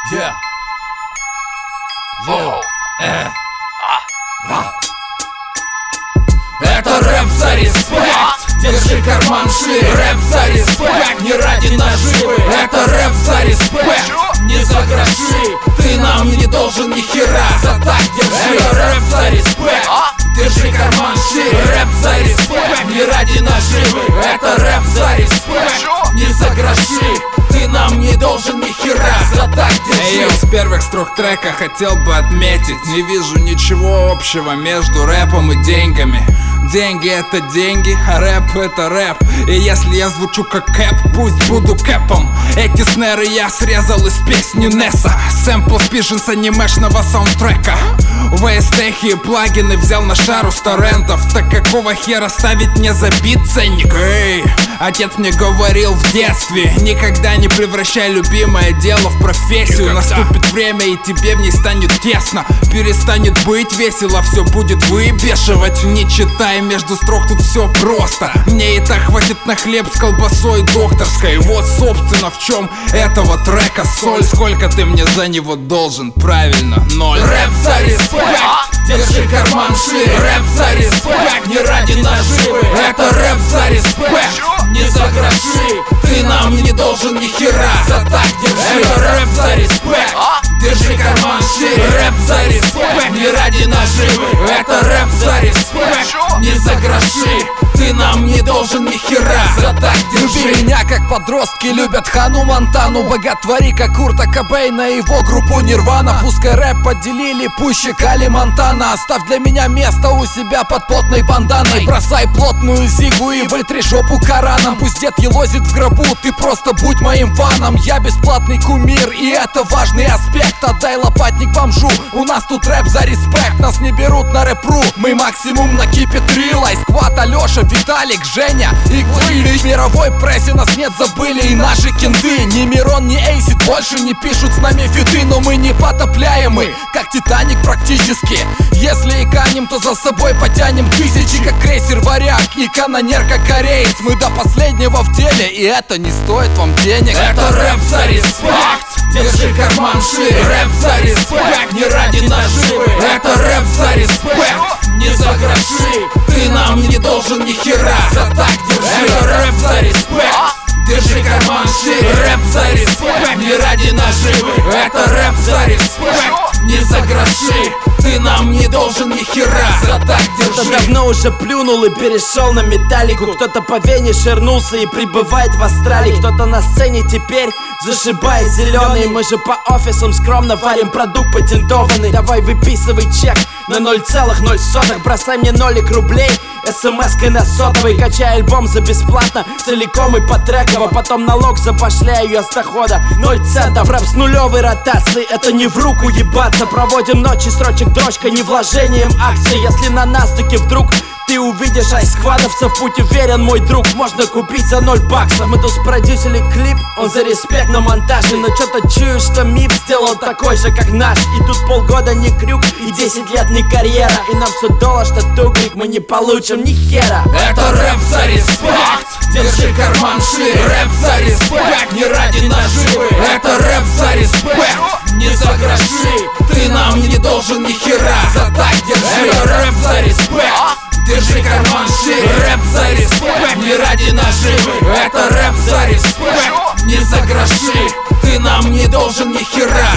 Yeah. Это рэп за респект. Держи карман шире. Рэп за респект, не ради наживы. Это рэп за респект, не за гроши. Ты нам не должен ни хера, за так держи. Это рэп за респект. Держи карман шире. Рэп за респект, не ради наживы. Это рэп за респект, не за гроши. Ты нам не должен ни хера, за так держи. С первых строк трека хотел бы отметить: не вижу ничего общего между рэпом и деньгами. Деньги — это деньги, а рэп — это рэп. И если я звучу как кэп, пусть буду кэпом. Эти снеры я срезал из песни Несса. Сэмпл спижен с анимешного саундтрека. VST и плагины взял на шару с торрентов. Так какого хера ставить мне за бит ценник? Эй, отец мне говорил в детстве: никогда не превращай любимое дело в профессию. Наступит время, и тебе в ней станет тесно. Перестанет быть весело, все будет выбешивать. Не читай между строк, тут все просто. Мне и так хватит на хлеб с колбасой докторской. Вот собственно в чем этого трека соль. Сколько ты мне за него должен? Правильно, 0. Рэп за респект. Держи карман шире. Рэп за респект, не ради наживы. Это рэп за респект, не за гроши. Ты нам не должен ни хера, за так держи. Это рэп за респект. Держи карман шире. Рэп за респект, не ради наживы. Это рэп за респект, не за гроши. Ты нам не должен ни хера, за так держи. Люби меня, как подростки любят Хану Монтану. Боготвори, как Курта Кобейна и его группу Нирвана. Пускай рэп поделили пуще Кали Монтана. Оставь для меня место у себя под плотной банданой. Бросай плотную зигу и вытри жопу Кораном. Пусть дед елозит в гробу, ты просто будь моим фаном. Я бесплатный кумир, и это важный аспект. Отдай лопатник бомжу, у нас тут рэп за респект. Нас не берут на рэп.ру, мы максимум на Кипетрил. Айсквад, Алёша, Виталик, Женя, Иглы. В мировой прессе нас нет, забыли и наши кенды. Ни Мирон, ни Эйсид больше не пишут с нами фиты. Но мы не потопляемы, как Титаник практически. Если и канем, то за собой потянем тысячи. Как крейсер Варяг и канонер как кореец. Мы до последнего в деле, и это не стоит вам денег. Это рэп за респект. Держи карман шире. Рэп за респект, не ради наживы. Это рэп за респект, не за гроши. Ты нам не должен ни хера, за так держи. Это рэп за респект. Держи карман шире. Рэп за респект, не ради наживы. Это рэп за респект, не за гроши. Ты нам не должен ни хера, за так держи. Кто-то давно уже плюнул и перешел на металлику. Кто-то по вене ширнулся и прибывает в Австралии. Кто-то на сцене теперь зашибает зеленый. Мы же по офисам скромно варим продукт патентованный. Давай выписывай чек на 0,0. Бросай мне нолик рублей смс-кой на сотовый. Качай альбом за бесплатно, целиком и по треково. Потом налог запошляю я с дохода 0 центов. Рэп с нулевой ротацией, это не в руку ебаться. Проводим ночи, строчек дрочка, не вложением акций. Если на нас таки вдруг ты увидишь айсквадовцев, будь уверен, мой друг, можно купить за 0 баксов. Мы тут спродюсили клип, он за респект на монтаже. Но чё-то чую, что МИФ сделал такой же, как наш. И тут полгода не крюк, и 10 лет не карьера. И нам все доллар, что тугрик, мы не получим ни хера. Это рэп за респект. Держи карман шире. Рэп за респект, не ради наживы. Это рэп за респект, не за гроши. Ты нам не должен ни хера, за так держи. Это рэп за респект. Держи карман шире. Рэп за респект, не ради наживы. Это рэп за респект, не за гроши. Ты нам не должен ни хера,